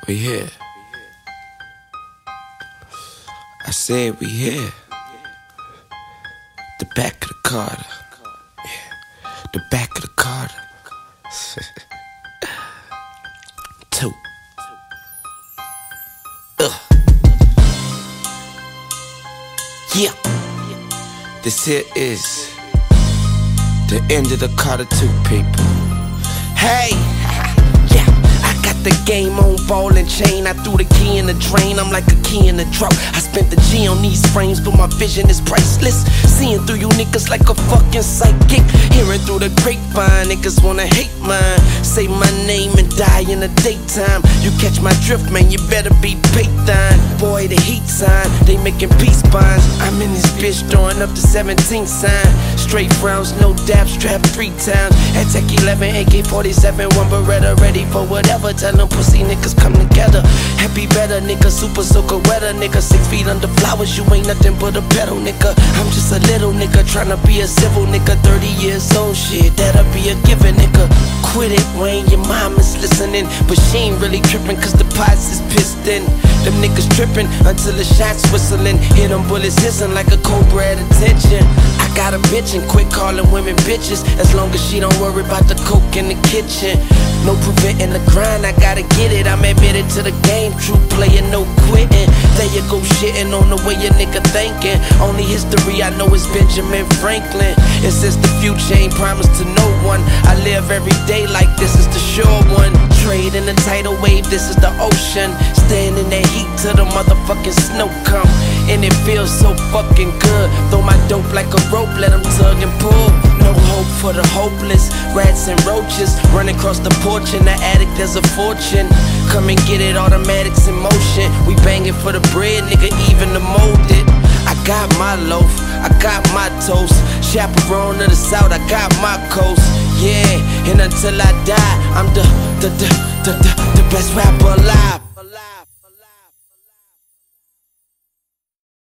We here. I said we here. The back of the Carter. Yeah. The back of the Carter. 2. Yeah. This here is the end of the Carter 2, people. Hey. Yeah. I got the game on ball and chain. I threw the key in the drain. I'm like a key in the drought. I spent the G on these frames, but my vision is priceless. Seeing through you niggas like a fucking psychic. Hearing through the grapevine, niggas wanna hate mine. Say my name and die in the daytime. You catch my drift, man, you better be Python. Boy, the heat sign, they making peace bonds. I'm in this bitch throwing up the 17th sign. Straight frowns, no dab, strapped 3 times. At Tech 11, AK-47, one Beretta, ready for whatever. Tell them pussy niggas come together. Happy better, nigga, super soaker weather, nigga. 6 feet under flowers, you ain't nothing but a pedal, nigga. I'm just a little nigga, tryna be a civil nigga. 30 years old, shit, that'll be a given, nigga. Quit it, Wayne, your mom is listening. But she ain't really tripping, cause the pots is pissed in. Them niggas tripping until the shots whistling. Hear them bullets hissing like a cobra at attention. I got a bitch and quit calling women bitches, as long as she don't worry about the coke in the kitchen. No preventing the grind, I gotta get it. I'm admitted to the game, true player, no quitting. There you go shitting on the way your nigga thinking. Only history I know is Benjamin Franklin. It says the future ain't promised to no one. I live every day like this is the sure one. Trade in the tidal wave, this is the ocean. Stand in that heat till the motherfucking snow come. And it feels so fucking good. Throw my dope like a rope, let them tug and pull. No hope for the hopeless. Rats and roaches running across the porch. In the attic there's a fortune. Come and get it, automatics in motion. We banging for the bread, nigga, even to mold it. I got my loaf, I got my toast. Chaperone of the South, I got my coast. Yeah, and until I die, I'm the best rapper alive.